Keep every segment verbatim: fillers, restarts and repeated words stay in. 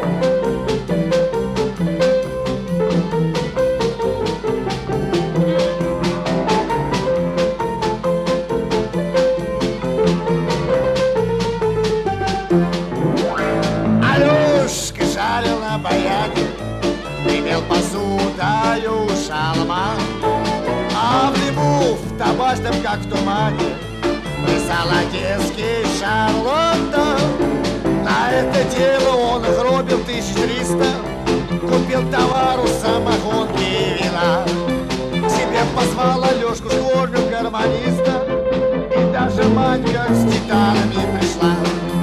Алёшка жарил на баяне, гремел посудою шалма, а в дыму, в табачном, как в тумане, плясал одесский Шарлотта. На это дело он гробил тысяч триста, купил товару, самогонки и вина. К себе позвал Алёшку школьную гармониста, и даже мать как с гитарами пришла.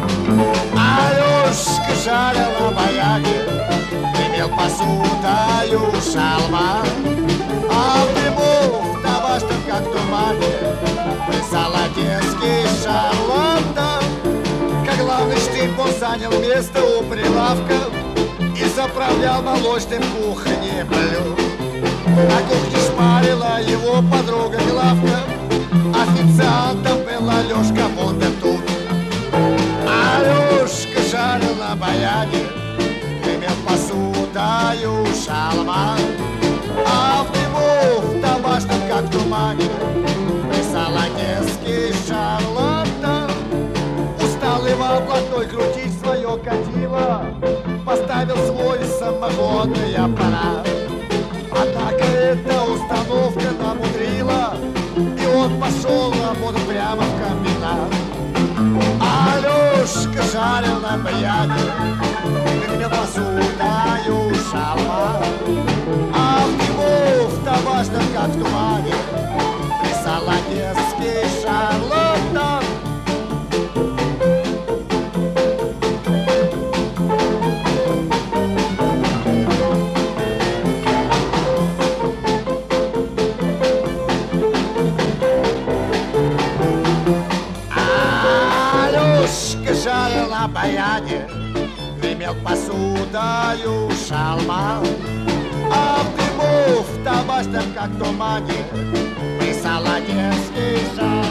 Алёшка жарил на баяне, гремел посудою шалма, а в дыму, в табачном, как в тумане, плясал одесский Шарлотта. Как главный штырь он занял место у прилавка и заправлял молочным в кухне блюд. На кухне шпарила его подруга Главка, официантом был Алёшка Бондарчук. Алёшка жарил на баяне, гремел посудою шалма, а в дыму, в табачном, как в тумане, плясал одесский Шарлотта. Устал Иван блатной крутить свое катило, поставил свой самогонный аппарат. Однако эта установка намудрила, и он пошел работать прямо в комбинат. Алёшка жарил на баяне, гремел посудою шалма, а в дыму, в табачном, как в тумане, плясал одесский Шарлотта. Жарил на баяне, гремел посудою шалма, а в дыму, в табачном, как в тумане, плясал одесский Шарлотта.